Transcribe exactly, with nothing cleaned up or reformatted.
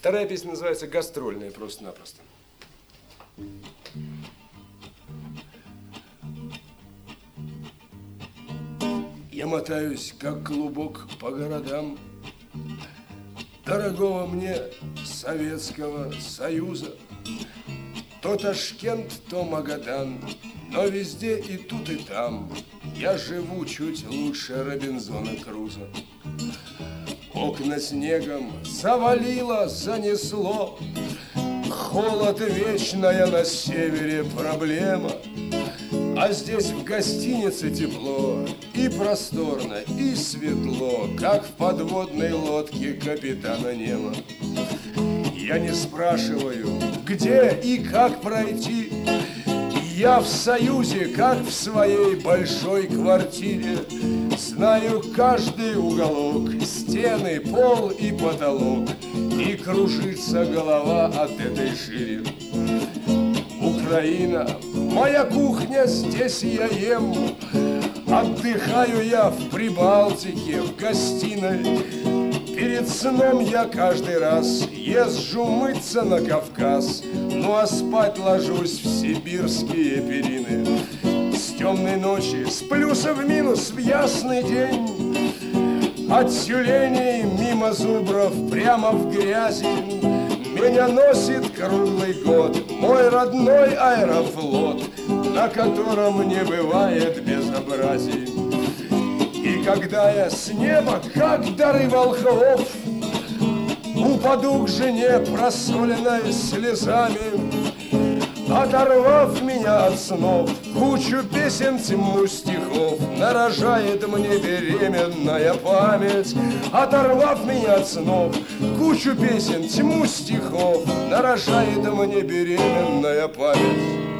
Вторая песня называется «Гастрольная» просто-напросто. Я мотаюсь, как клубок, по городам дорогого мне Советского Союза. То Ташкент, то Магадан, но везде и тут, и там я живу чуть лучше Робинзона Круза. Окна снегом завалило, занесло, холод вечная на севере проблема. А здесь в гостинице тепло и просторно, и светло, как в подводной лодке капитана Немо. Я не спрашиваю, где и как пройти. Я в Союзе, как в своей большой квартире. Знаю каждый уголок, стены, пол и потолок, и кружится голова от этой шире. Украина, моя кухня, здесь я ем. Отдыхаю я в Прибалтике, в гостиной. Перед сном я каждый раз езжу мыться на Кавказ, ну а спать ложусь в сибирские перины. С темной ночи с плюса в минус в ясный день. От тюленей мимо зубров прямо в грязи меня носит круглый год мой родной аэрофлот, на котором не бывает безобразий. И когда я с неба, как дары волхвов, упаду к жене, просоленной слезами, оторвав меня от снов, кучу песен, тьму стихов нарожает мне беременная память. Оторвав меня от снов, кучу песен, тьму стихов нарожает мне беременная память.